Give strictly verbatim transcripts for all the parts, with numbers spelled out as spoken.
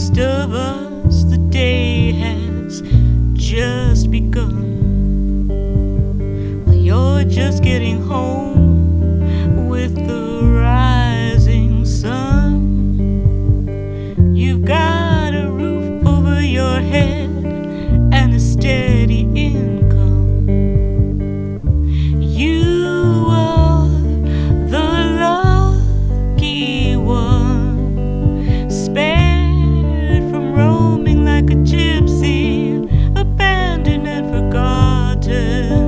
most of us, the day has just begun. Well, you're just getting home with the rising sun. You've got a roof over your head and a steady income. You are the lucky one, spared from roaming like a gypsy, abandoned and forgotten.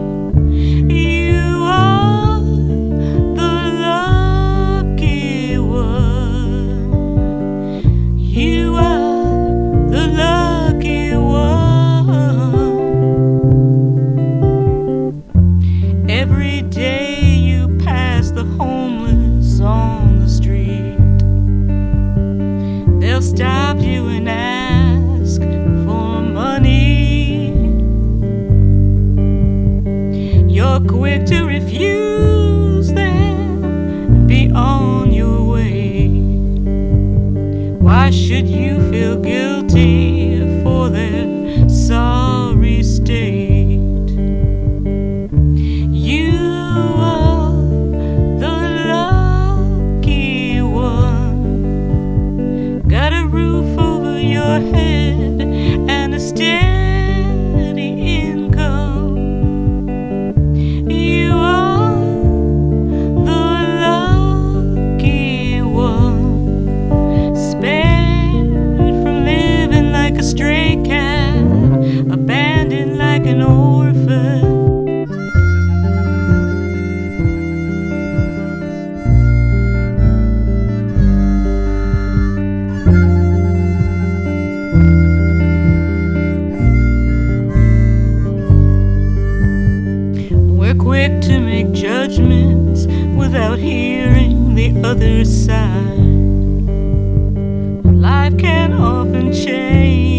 You are the lucky one. You are the lucky one. Every day you pass the homeless on the street. They'll stop you and ask for money. You're quick to refuse them and be on your way. Why should you feel guilty for their sorry state? You are the lucky one. Got a roof over your head and a steady income. You are the lucky one, spared from living like a stray cat, abandoned like an orphan. We're quick to make judgments without hearing the other side. Life can often change